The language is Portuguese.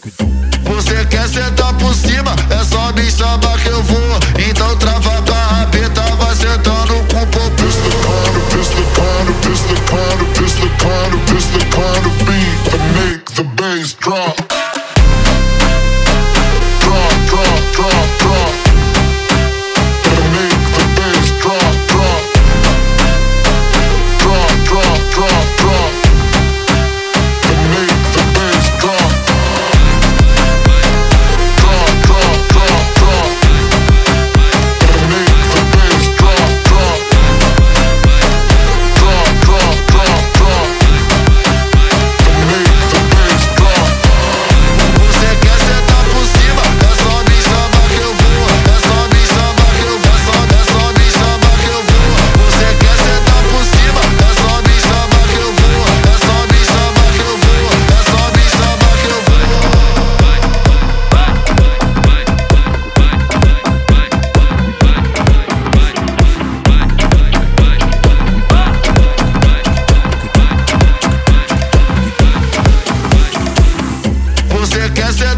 Você quer sentar por cima, é só me chamar que eu vou. Então trava a rabeta, vai sentando com o popô. This the kind of beat that make the bass drop. Você quer sentar